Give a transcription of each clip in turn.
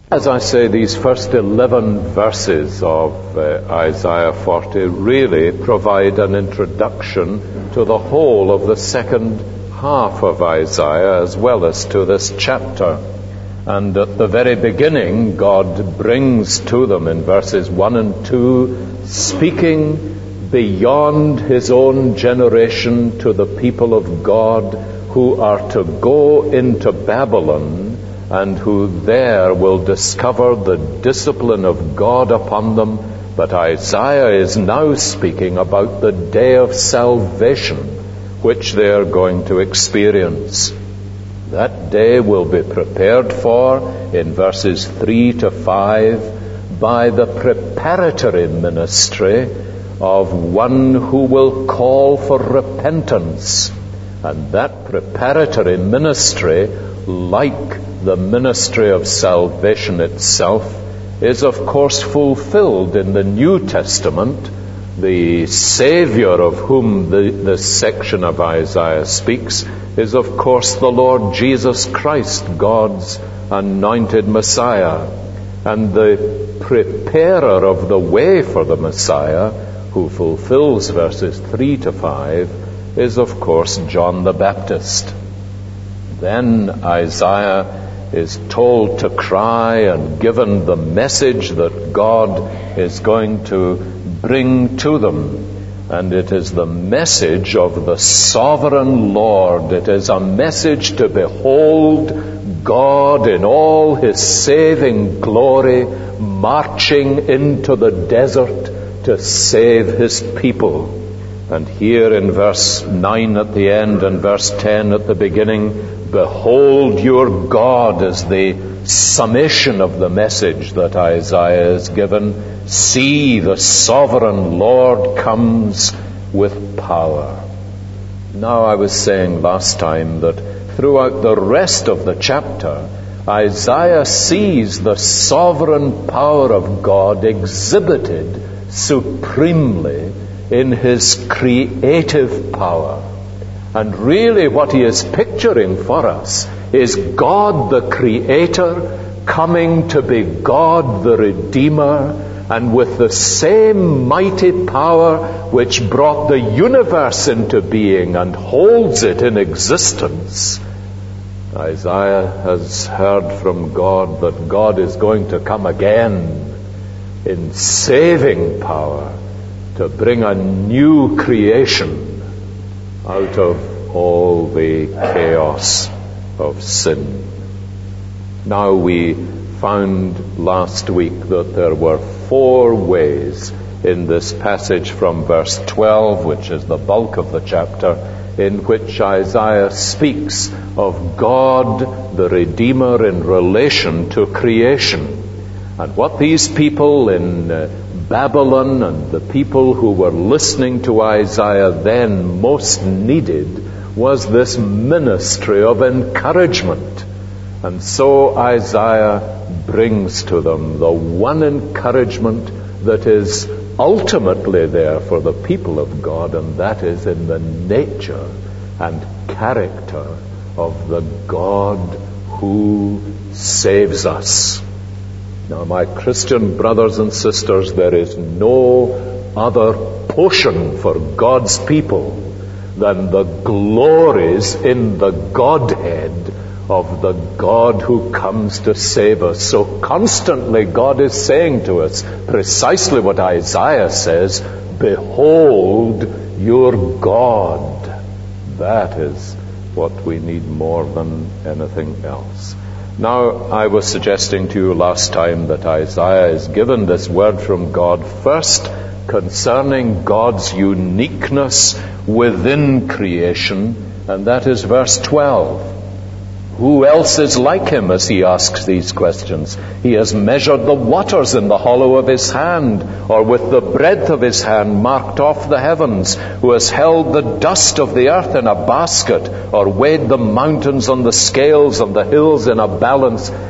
As I say, these first 11 verses of Isaiah 40 really provide an introduction to the whole of the second half of Isaiah, as well as to this chapter. And at the very beginning, God brings to them in verses 1 and 2, speaking beyond his own generation to the people of God who are to go into Babylon, and who there will discover the discipline of God upon them. But Isaiah is now speaking about the day of salvation, which they are going to experience. That day will be prepared for, in verses 3 to 5, by the preparatory ministry of one who will call for repentance. And that preparatory ministry, like the ministry of salvation itself, is of course fulfilled in the New Testament. The Savior of whom this section of Isaiah speaks is of course the Lord Jesus Christ, God's anointed Messiah. And the preparer of the way for the Messiah, who fulfills verses 3 to 5, is of course John the Baptist. Then Isaiah is told to cry and given the message that God is going to bring to them. And it is the message of the sovereign Lord. It is a message to behold God in all his saving glory, marching into the desert to save his people. And here in verse 9 at the end and verse 10 at the beginning, behold your God is the summation of the message that Isaiah is given. See, the sovereign Lord comes with power. Now, I was saying last time that throughout the rest of the chapter, Isaiah sees the sovereign power of God exhibited supremely in his creative power. And really what he is picturing for us is God the Creator coming to be God the Redeemer, and with the same mighty power which brought the universe into being and holds it in existence. Isaiah has heard from God that God is going to come again in saving power to bring a new creation out of all the chaos of sin. Now, we found last week that there were 4 ways in this passage from verse 12, which is the bulk of the chapter, in which Isaiah speaks of God the Redeemer in relation to creation. And what these people in Babylon and the people who were listening to Isaiah then most needed was this ministry of encouragement. And so Isaiah brings to them the one encouragement that is ultimately there for the people of God, and that is in the nature and character of the God who saves us. Now, my Christian brothers and sisters, there is no other potion for God's people than the glories in the Godhead of the God who comes to save us. So constantly God is saying to us precisely what Isaiah says, behold your God. That is what we need more than anything else. Now, I was suggesting to you last time that Isaiah is given this word from God first concerning God's uniqueness within creation, and that is verse 12. Who else is like him, as he asks these questions? He has measured the waters in the hollow of his hand, or with the breadth of his hand marked off the heavens, who has held the dust of the earth in a basket, or weighed the mountains on the scales and the hills in a balance.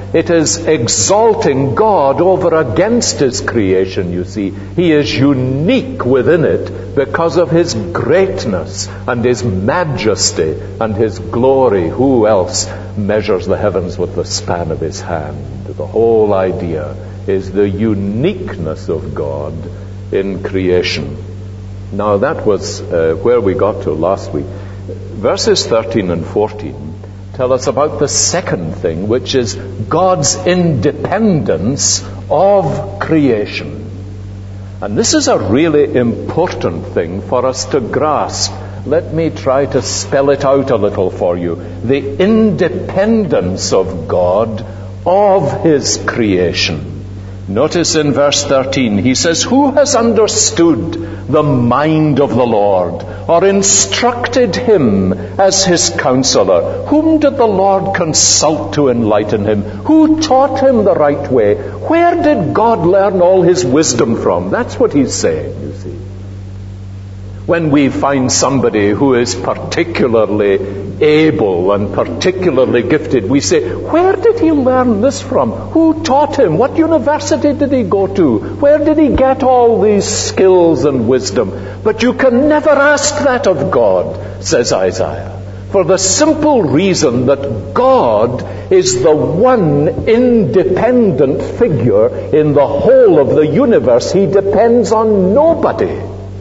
it is exalting God over against his creation, you see. He is unique within it because of his greatness and his majesty and his glory. Who else measures the heavens with the span of his hand? The whole idea is the uniqueness of God in creation. Now that was where we got to last week. Verses 13 and 14 tell us about the second thing, which is God's independence of creation. And this is a really important thing for us to grasp. Let me try to spell it out a little for you. The independence of God of his creation. Notice in verse 13, he says, "Who has understood the mind of the Lord, or instructed him as his counselor? Whom did the Lord consult to enlighten him? Who taught him the right way? Where did God learn all his wisdom from?" That's what he's saying, you see. When we find somebody who is particularly able and particularly gifted, we say, where did he learn this from? Who taught him? What university did he go to? Where did he get all these skills and wisdom? But you can never ask that of God, says Isaiah, for the simple reason that God is the one independent figure in the whole of the universe. He depends on nobody,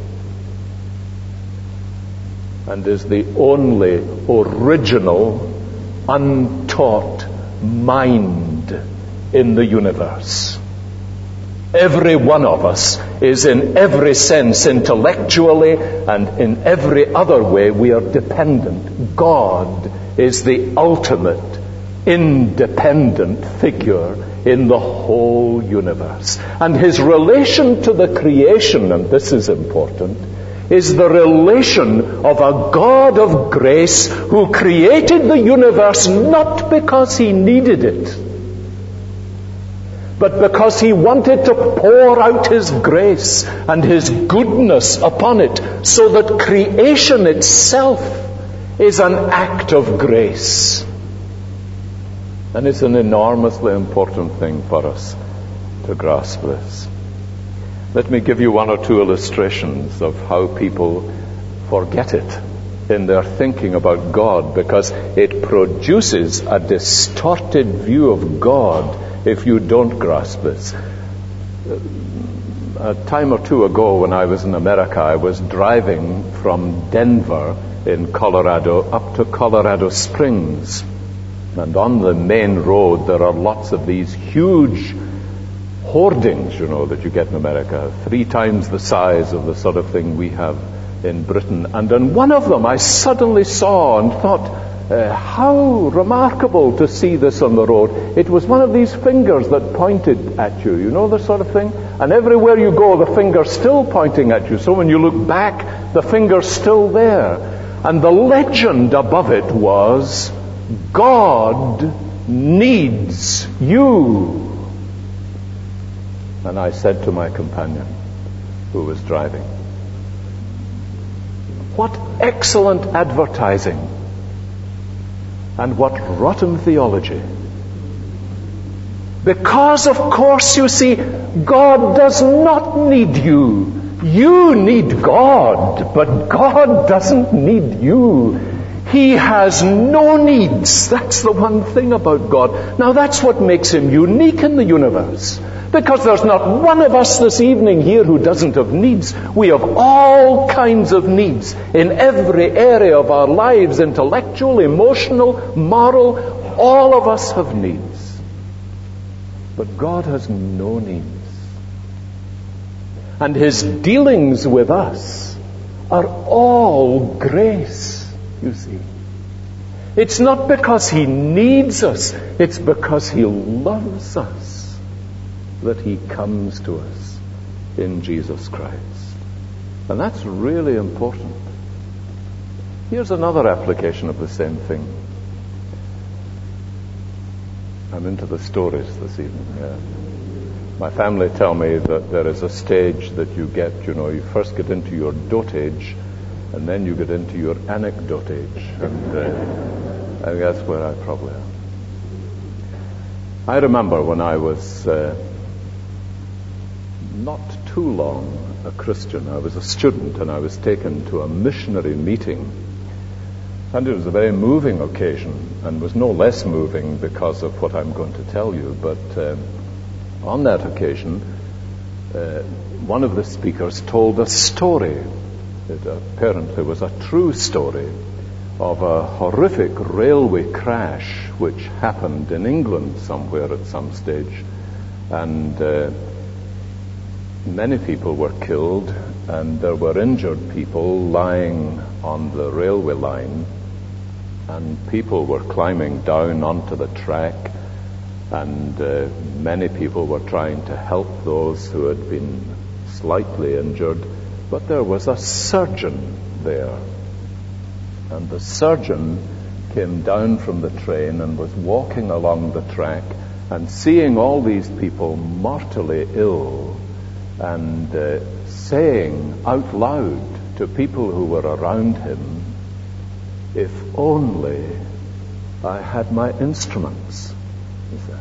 and is the only original, untaught mind in the universe. Every one of us is in every sense, intellectually and in every other way, we are dependent. God is the ultimate independent figure in the whole universe. And his relation to the creation, and this is important, is the relation of a God of grace who created the universe not because he needed it, but because he wanted to pour out his grace and his goodness upon it, so that creation itself is an act of grace. And it's an enormously important thing for us to grasp this. Let me give you one or two illustrations of how people forget it in their thinking about God, because it produces a distorted view of God if you don't grasp this. A time or two ago, when I was in America, I was driving from Denver in Colorado up to Colorado Springs. And on the main road there are lots of these huge hoardings, that you get in America, 3 times the size of the sort of thing we have in Britain. And on one of them I suddenly saw and thought, how remarkable to see this on the road. It was one of these fingers that pointed at you, the sort of thing. And everywhere you go, the finger's still pointing at you. So when you look back, the finger's still there. And the legend above it was, God needs you. And I said to my companion who was driving, what excellent advertising and what rotten theology. Because, of course, you see, God does not need you. You need God, but God doesn't need you. He has no needs. That's the one thing about God. Now, that's what makes him unique in the universe. Because there's not one of us this evening here who doesn't have needs. We have all kinds of needs in every area of our lives, intellectual, emotional, moral. All of us have needs. But God has no needs. And his dealings with us are all grace, you see. It's not because he needs us. It's because he loves us that he comes to us in Jesus Christ. And that's really important. Here's another application of the same thing. I'm into the stories this evening. Yeah. My family tell me that there is a stage that you get, you first get into your dotage, and then you get into your anecdotage. And I think that's where I probably am. I remember when I was not too long a Christian, I was a student and I was taken to a missionary meeting. And it was a very moving occasion, and was no less moving because of what I'm going to tell you. But on that occasion, one of the speakers told a story. It apparently was a true story of a horrific railway crash which happened in England somewhere at some stage. And many people were killed, and there were injured people lying on the railway line, and people were climbing down onto the track, and many people were trying to help those who had been slightly injured. But there was a surgeon there, and the surgeon came down from the train and was walking along the track, and seeing all these people mortally ill, and saying out loud to people who were around him, "If only I had my instruments," he said.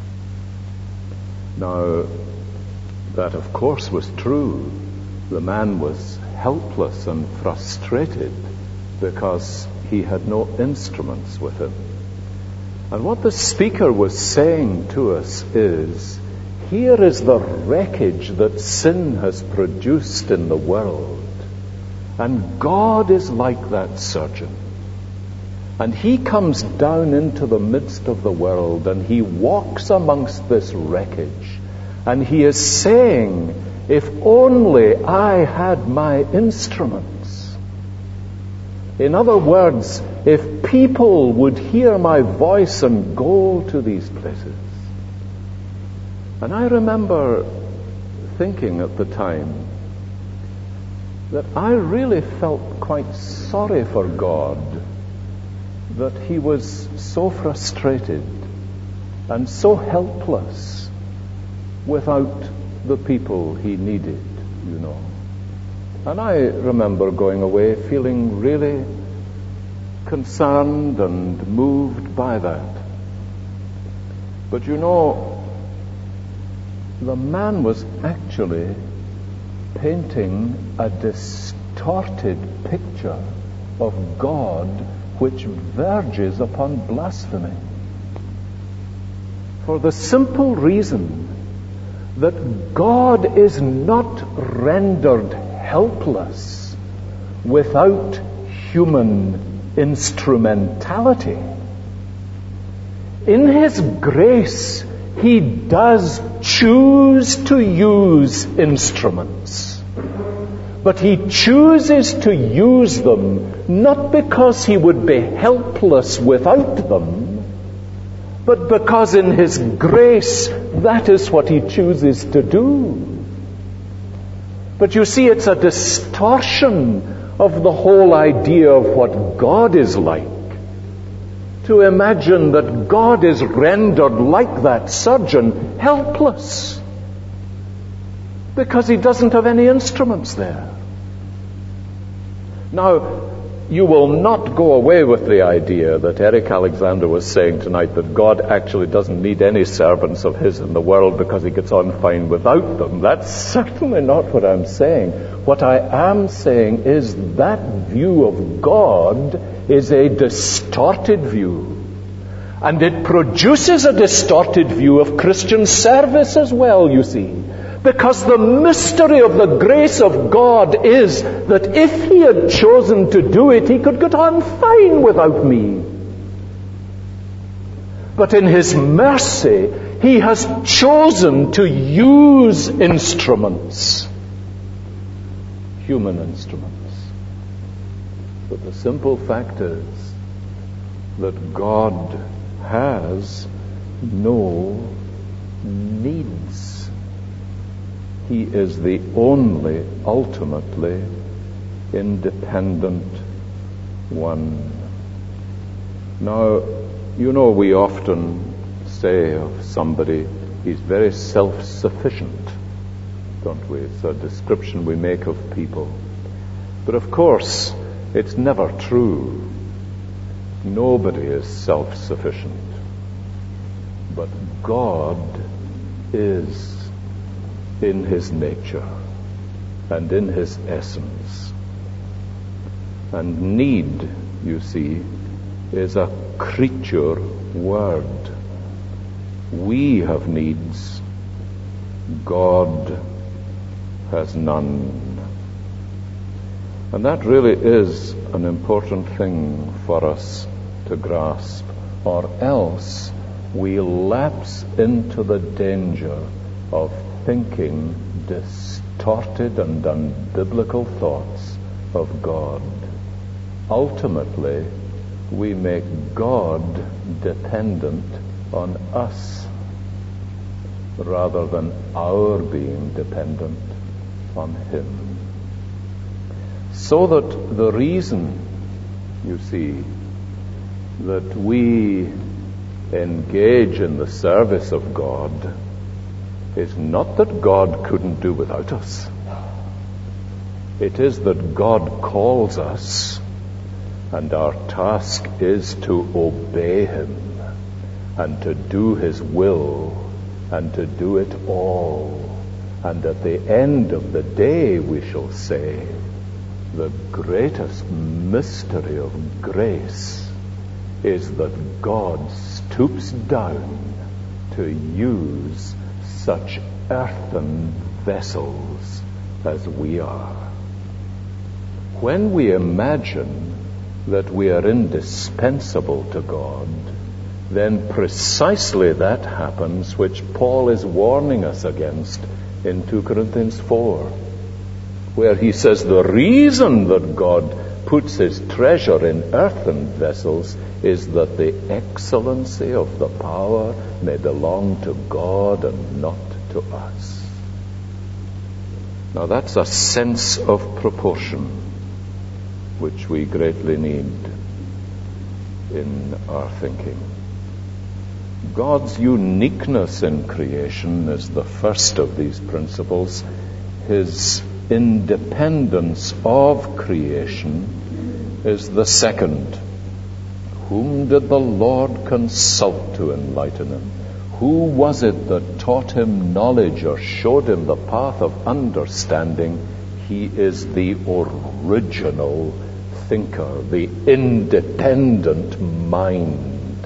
Now, that of course was true. The man was helpless and frustrated because he had no instruments with him. And what the speaker was saying to us is, here is the wreckage that sin has produced in the world. And God is like that surgeon. And he comes down into the midst of the world, and he walks amongst this wreckage. And he is saying, if only I had my instruments. In other words, if people would hear my voice and go to these places. And I remember thinking at the time that I really felt quite sorry for God that he was so frustrated and so helpless without the people he needed, you know. And I remember going away feeling really concerned and moved by that. But you know, the man was actually painting a distorted picture of God which verges upon blasphemy. For the simple reason that God is not rendered helpless without human instrumentality. In His grace, He does choose to use instruments. But He chooses to use them not because He would be helpless without them, but because in His grace, that is what He chooses to do. But you see, it's a distortion of the whole idea of what God is like, to imagine that God is rendered like that surgeon, helpless, because He doesn't have any instruments there. Now, you will not go away with the idea that Eric Alexander was saying tonight, that God actually doesn't need any servants of His in the world because He gets on fine without them. That's certainly not what I'm saying. What I am saying is that view of God is a distorted view. And it produces a distorted view of Christian service as well, you see. Because the mystery of the grace of God is that if He had chosen to do it, He could get on fine without me. But in His mercy, He has chosen to use instruments, human instruments. But the simple fact is that God has no needs. He is the only, ultimately, independent one. Now, you know, we often say of somebody, he's very self-sufficient, don't we? It's a description we make of people. But of course, it's never true. Nobody is self-sufficient. but God is in his nature and in his essence. And need, you see, is a creature word. We have needs. God has none. And that really is an important thing for us to grasp, or else we lapse into the danger of thinking distorted and unbiblical thoughts of God. Ultimately, we make God dependent on us rather than our being dependent on him. So that the reason, you see, that we engage in the service of God is not that God couldn't do without us. It is that God calls us, and our task is to obey him and to do his will and to do it all. And at the end of the day we shall say, the greatest mystery of grace is that God stoops down to use such earthen vessels as we are. When we imagine that we are indispensable to God, then precisely that happens which Paul is warning us against in 2 Corinthians 4, where he says the reason that God puts his treasure in earthen vessels is that the excellency of the power may belong to God and not to us. Now that's a sense of proportion which we greatly need in our thinking. God's uniqueness in creation is the first of these principles. His independence of creation is the second. Whom did the Lord consult to enlighten him? Who was it that taught him knowledge or showed him the path of understanding? He is the original thinker, the independent mind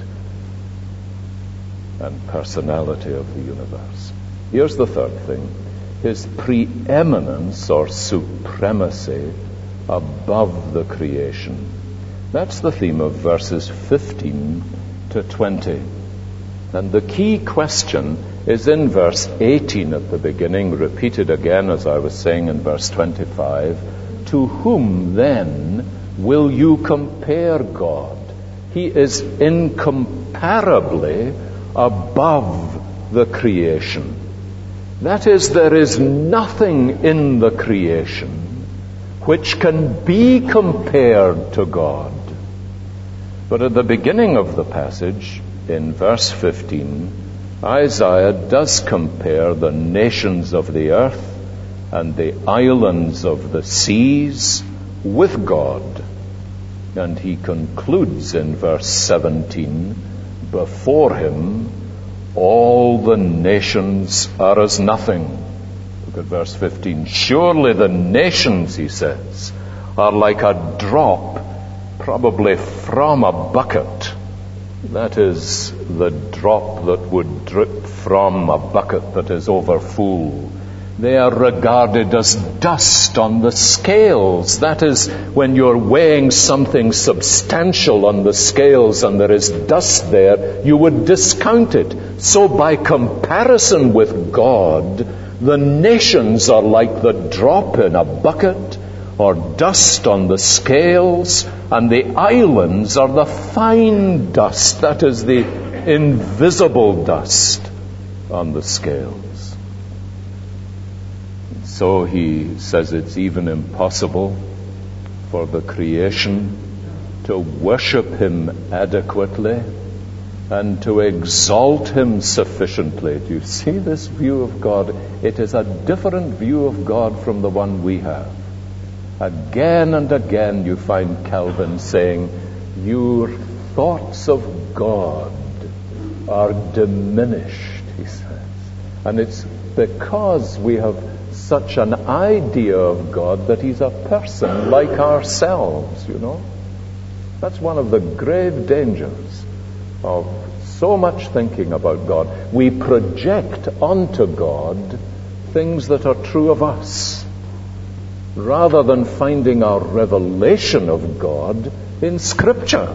and personality of the universe. Here's the third thing. His preeminence or supremacy above the creation. That's the theme of verses 15 to 20. And the key question is in verse 18 at the beginning, repeated again, as I was saying, in verse 25. To whom then will you compare God? He is incomparably above the creation. That is, there is nothing in the creation which can be compared to God. But at the beginning of the passage, in verse 15, Isaiah does compare the nations of the earth and the islands of the seas with God. And he concludes in verse 17, before him all the nations are as nothing. Look at verse 15. Surely the nations, he says, are like a drop, probably from a bucket. That is the drop that would drip from a bucket that is over full. They are regarded as dust on the scales. That is, when you're weighing something substantial on the scales and there is dust there, you would discount it. So by comparison with God, the nations are like the drop in a bucket or dust on the scales, and the islands are the fine dust, that is the invisible dust on the scales. So he says it's even impossible for the creation to worship him adequately and to exalt him sufficiently. Do you see this view of God? It is a different view of God from the one we have. Again and again you find Calvin saying, your thoughts of God are diminished, he says. And it's because we have such an idea of God that he's a person like ourselves, you know. That's one of the grave dangers of so much thinking about God. We project onto God things that are true of us, rather than finding our revelation of God in Scripture,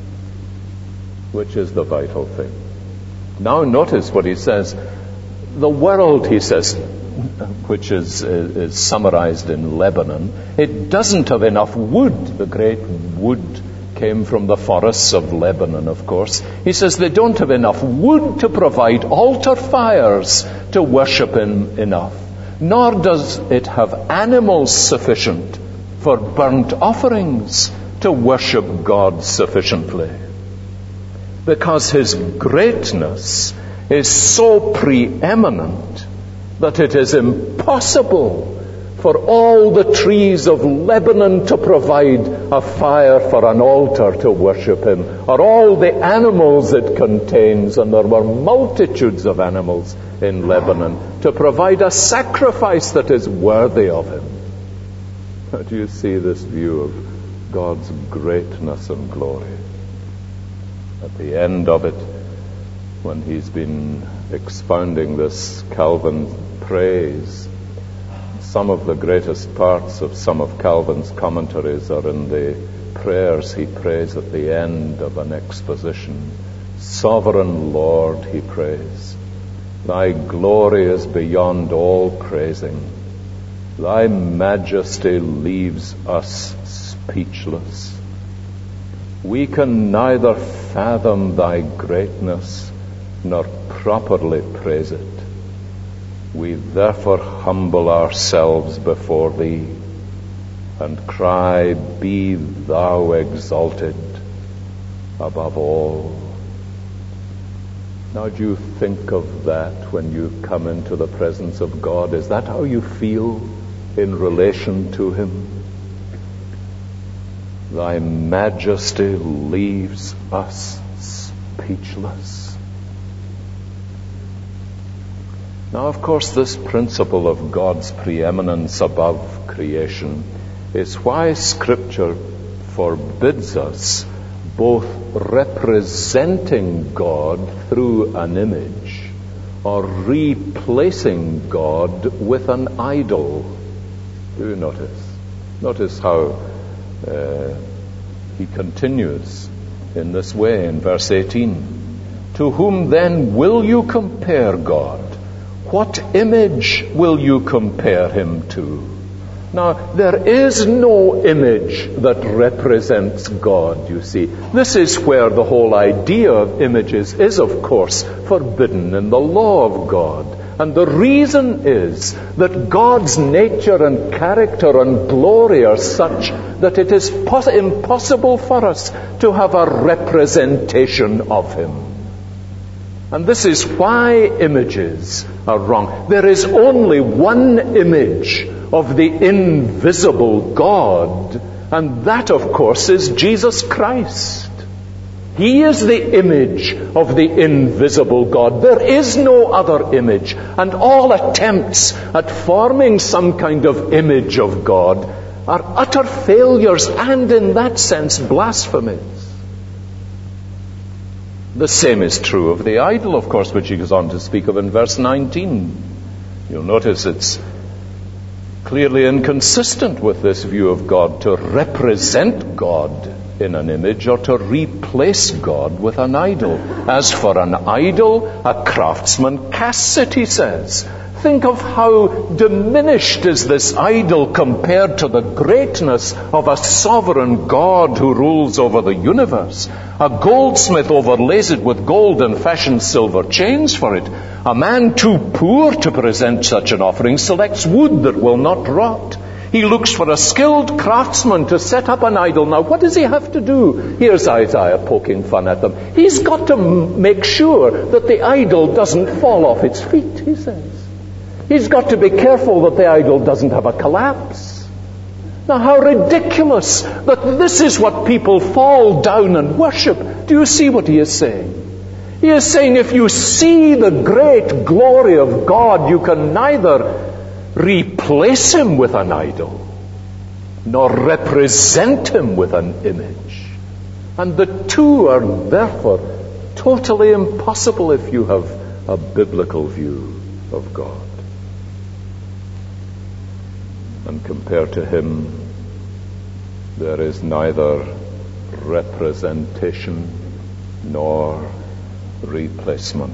which is the vital thing. Now notice what he says. The world, he says, which is summarized in Lebanon, it doesn't have enough wood. The great wood came from the forests of Lebanon, of course. He says they don't have enough wood to provide altar fires to worship in enough. Nor does it have animals sufficient for burnt offerings to worship God sufficiently. Because his greatness is so preeminent that it is impossible for all the trees of Lebanon to provide a fire for an altar to worship him, or all the animals it contains, and there were multitudes of animals in Lebanon, to provide a sacrifice that is worthy of him. Do you see this view of God's greatness and glory? At the end of it, when he's been expounding this, Calvin prays. Some of the greatest parts of some of Calvin's commentaries are in the prayers he prays at the end of an exposition. Sovereign Lord, he prays, thy glory is beyond all praising. Thy majesty leaves us speechless. We can neither fathom thy greatness nor properly praise it. We therefore humble ourselves before thee and cry, be thou exalted above all. Now, do you think of that when you come into the presence of God? Is that how you feel in relation to him? Thy majesty leaves us speechless. Now, of course, this principle of God's preeminence above creation is why Scripture forbids us both representing God through an image or replacing God with an idol. Do you notice? Notice how he continues in this way in verse 18. To whom then will you compare God? What image will you compare him to? Now, there is no image that represents God, you see. This is where the whole idea of images is, of course, forbidden in the law of God. And the reason is that God's nature and character and glory are such that it is impossible for us to have a representation of him. And this is why images are wrong. There is only one image of the invisible God, and that, of course, is Jesus Christ. He is the image of the invisible God. There is no other image, and all attempts at forming some kind of image of God are utter failures and, in that sense, blasphemies. The same is true of the idol, of course, which he goes on to speak of in verse 19. You'll notice it's clearly inconsistent with this view of God to represent God in an image or to replace God with an idol. As for an idol, a craftsman casts it, he says. Think of how diminished is this idol compared to the greatness of a sovereign God who rules over the universe. A goldsmith overlays it with gold and fashions silver chains for it. A man too poor to present such an offering selects wood that will not rot. He looks for a skilled craftsman to set up an idol. Now, what does he have to do? Here's Isaiah poking fun at them. He's got to make sure that the idol doesn't fall off its feet, he says. He's got to be careful that the idol doesn't have a collapse. Now, how ridiculous that this is what people fall down and worship. Do you see what he is saying? He is saying if you see the great glory of God, you can neither replace him with an idol, nor represent him with an image. And the two are therefore totally impossible if you have a biblical view of God. And compared to him, there is neither representation nor replacement.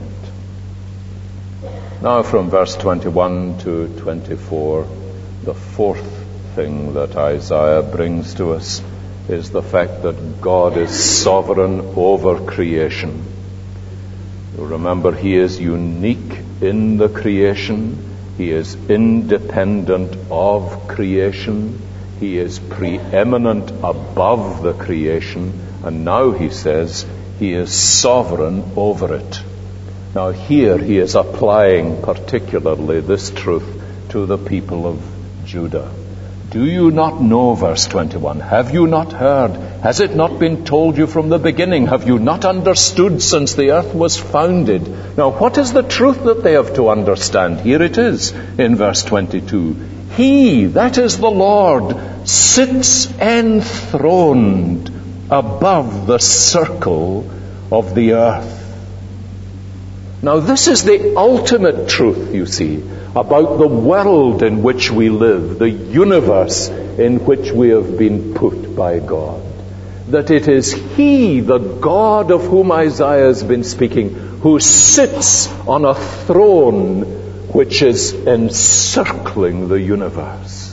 Now from verse 21 to 24, the fourth thing that Isaiah brings to us is the fact that God is sovereign over creation. You remember, he is unique in the creation. He is independent of creation. He is preeminent above the creation. And now he says he is sovereign over it. Now here he is applying particularly this truth to the people of Judah. Do you not know, verse 21, have you not heard? Has it not been told you from the beginning? Have you not understood since the earth was founded? Now what is the truth that they have to understand? Here it is in verse 22. He, that is the Lord, sits enthroned above the circle of the earth. Now this is the ultimate truth, you see, about the world in which we live, the universe in which we have been put by God. That it is he, the God of whom Isaiah has been speaking, who sits on a throne which is encircling the universe.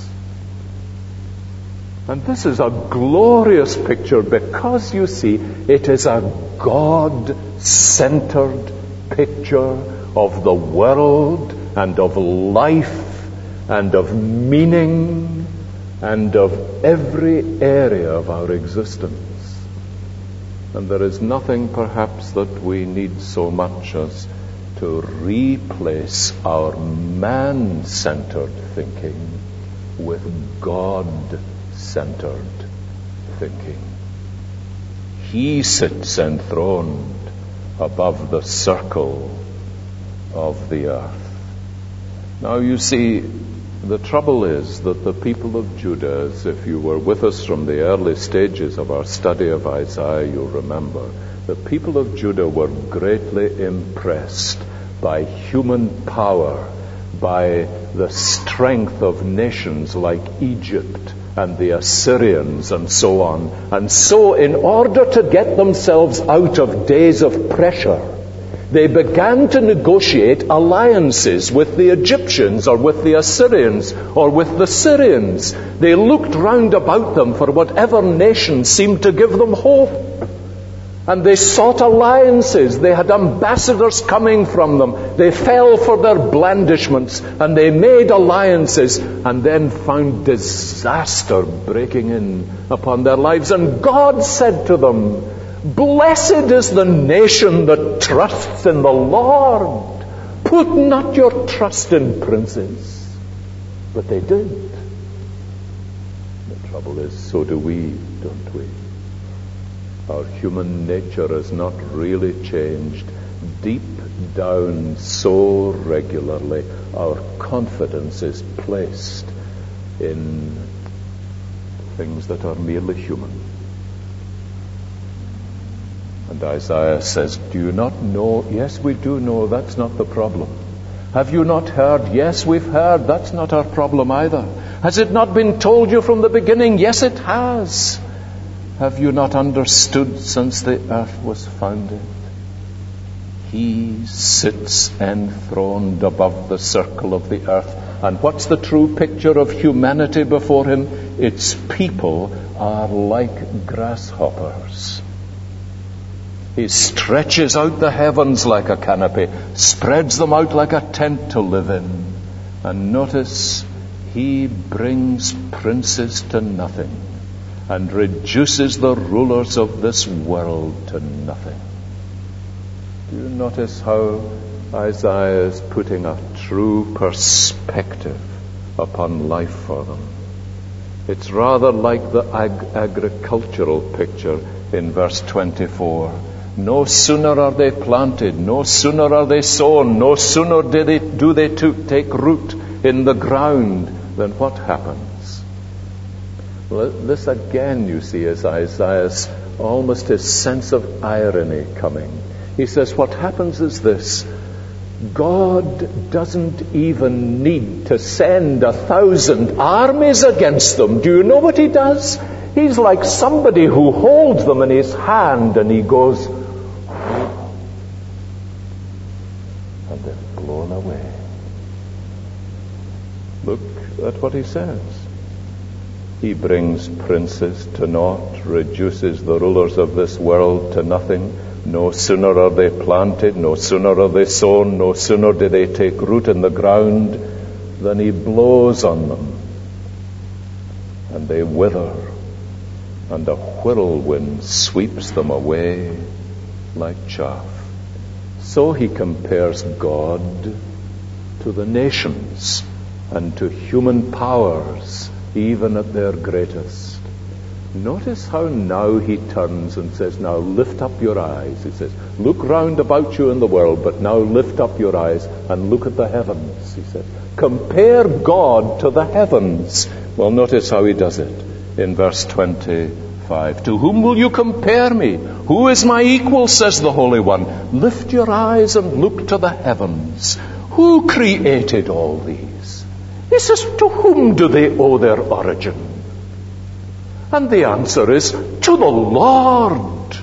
And this is a glorious picture because, you see, it is a God-centered picture of the world and of life and of meaning and of every area of our existence. And there is nothing perhaps that we need so much as to replace our man-centered thinking with God-centered thinking. He sits enthroned above the circle of the earth. Now you see, the trouble is that the people of Judah, as if you were with us from the early stages of our study of Isaiah, you'll remember, the people of Judah were greatly impressed by human power, by the strength of nations like Egypt and the Assyrians and so on. And so in order to get themselves out of days of pressure, they began to negotiate alliances with the Egyptians or with the Assyrians or with the Syrians. They looked round about them for whatever nation seemed to give them hope. And they sought alliances. They had ambassadors coming from them. They fell for their blandishments and they made alliances and then found disaster breaking in upon their lives. And God said to them, "Blessed is the nation that trusts in the Lord. Put not your trust in princes." But they did. The trouble is, so do we, don't we? Our human nature has not really changed. Deep down, so regularly, our confidence is placed in things that are merely human. And Isaiah says, do you not know? Yes, we do know. That's not the problem. Have you not heard? Yes, we've heard. That's not our problem either. Has it not been told you from the beginning? Yes, it has. Have you not understood since the earth was founded? He sits enthroned above the circle of the earth. And what's the true picture of humanity before him? Its people are like grasshoppers. He stretches out the heavens like a canopy, spreads them out like a tent to live in. And notice, he brings princes to nothing and reduces the rulers of this world to nothing. Do you notice how Isaiah is putting a true perspective upon life for them? It's rather like the agricultural picture in verse 24. No sooner are they planted, no sooner are they sown, no sooner do they take root in the ground than what happens? Well, this again, you see, is Isaiah's almost his sense of irony coming. He says, what happens is this: God doesn't even need to send 1,000 armies against them. Do you know what he does? He's like somebody who holds them in his hand and he goes, and they're blown away. Look at what he says. He brings princes to naught, reduces the rulers of this world to nothing. No sooner are they planted, no sooner are they sown, no sooner do they take root in the ground than he blows on them, and they wither, and a whirlwind sweeps them away like chaff. So he compares God to the nations and to human powers, even at their greatest. Notice how now he turns and says, now lift up your eyes. He says, look round about you in the world, but now lift up your eyes and look at the heavens. He said, compare God to the heavens. Well, notice how he does it in verse 25. To whom will you compare me? Who is my equal, says the Holy One. Lift your eyes and look to the heavens. Who created all these? He says, to whom do they owe their origin? And the answer is, to the Lord.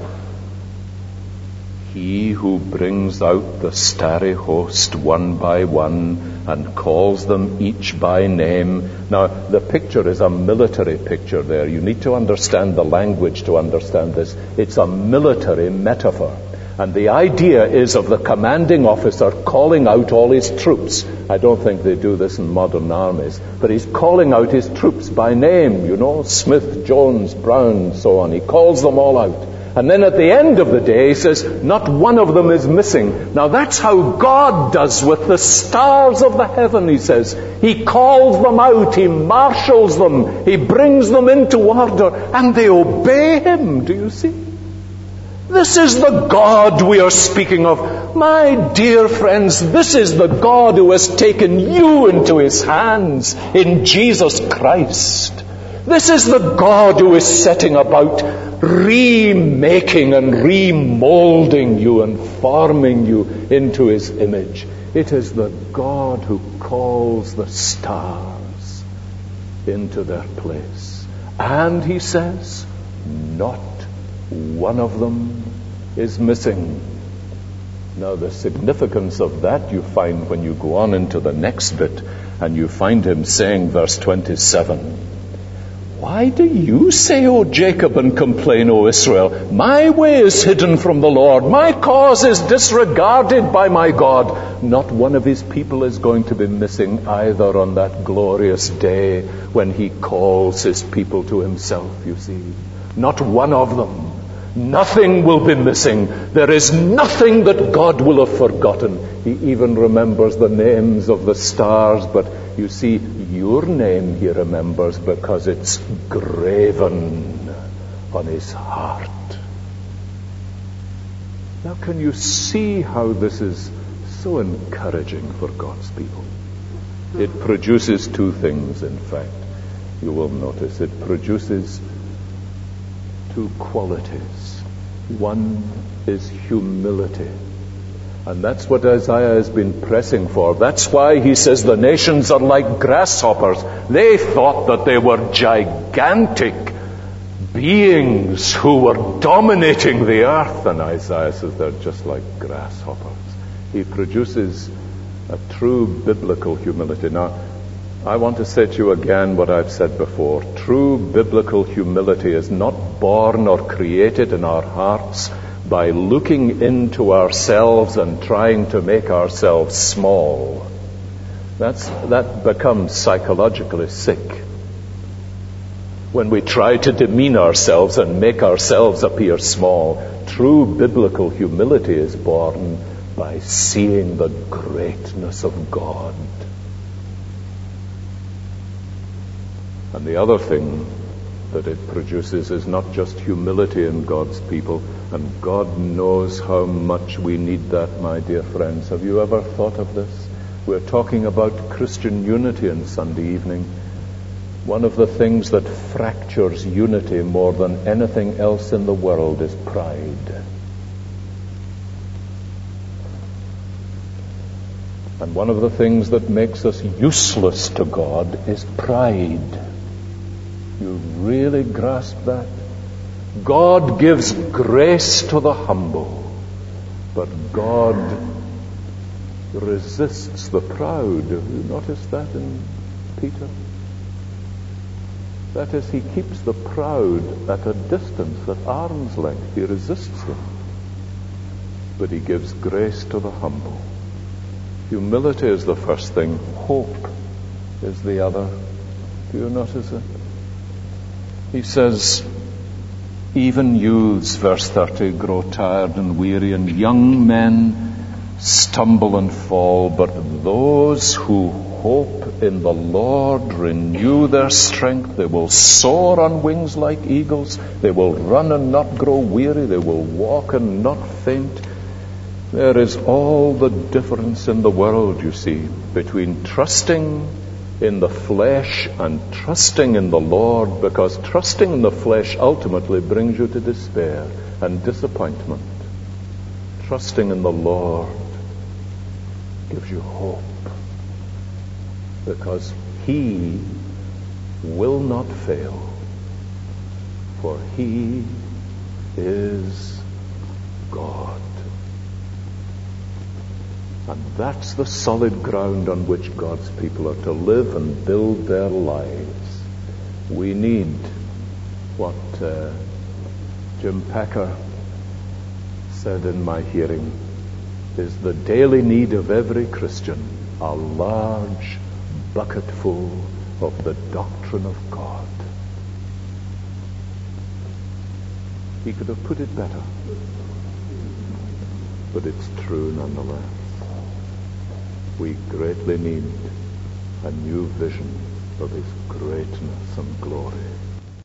He who brings out the starry host one by one and calls them each by name. Now, the picture is a military picture there. You need to understand the language to understand this. It's a military metaphor. And the idea is of the commanding officer calling out all his troops. I don't think they do this in modern armies, but he's calling out his troops by name, you know, Smith, Jones, Brown, so on. He calls them all out. And then at the end of the day, he says, not one of them is missing. Now that's how God does with the stars of the heaven, he says. He calls them out, he marshals them, he brings them into order, and they obey him. Do you see? This is the God we are speaking of. My dear friends, this is the God who has taken you into his hands in Jesus Christ. This is the God who is setting about remaking and remolding you and forming you into his image. It is the God who calls the stars into their place. And he says, not one of them is missing. Now the significance of that you find when you go on into the next bit, and you find him saying, verse 27, why do you say, O Jacob, and complain, O Israel? My way is hidden from the Lord. My cause is disregarded by my God. Not one of his people is going to be missing either on that glorious day when he calls his people to himself, you see. Not one of them. Nothing will be missing. There is nothing that God will have forgotten. He even remembers the names of the stars, but you see, your name he remembers because it's graven on his heart. Now, can you see how this is so encouraging for God's people? It produces two things, in fact. You will notice it produces two qualities. One is humility. And that's what Isaiah has been pressing for. That's why he says the nations are like grasshoppers. They thought that they were gigantic beings who were dominating the earth. And Isaiah says they're just like grasshoppers. He produces a true biblical humility. Now, I want to say to you again what I've said before. True biblical humility is not born or created in our hearts by looking into ourselves and trying to make ourselves small. That becomes psychologically sick. When we try to demean ourselves and make ourselves appear small, true biblical humility is born by seeing the greatness of God. And the other thing that it produces is not just humility in God's people, and God knows how much we need that, my dear friends. Have you ever thought of this? We're talking about Christian unity on Sunday evening. One of the things that fractures unity more than anything else in the world is pride. And one of the things that makes us useless to God is pride. You really grasp that? God gives grace to the humble, but God resists the proud. Have you noticed that in Peter? That is, he keeps the proud at a distance, at arm's length. He resists them. But he gives grace to the humble. Humility is the first thing. Hope is the other. Do you notice it? He says, even youths, verse 30, grow tired and weary, and young men stumble and fall, but those who hope in the Lord renew their strength. They will soar on wings like eagles. They will run and not grow weary. They will walk and not faint. There is all the difference in the world, you see, between trusting in the flesh and trusting in the Lord, because trusting in the flesh ultimately brings you to despair and disappointment. Trusting in the Lord gives you hope, because He will not fail, for He is God. And that's the solid ground on which God's people are to live and build their lives. We need what Jim Packer said in my hearing is the daily need of every Christian, a large bucketful of the doctrine of God. He could have put it better, but it's true nonetheless. We greatly need a new vision of His greatness and glory.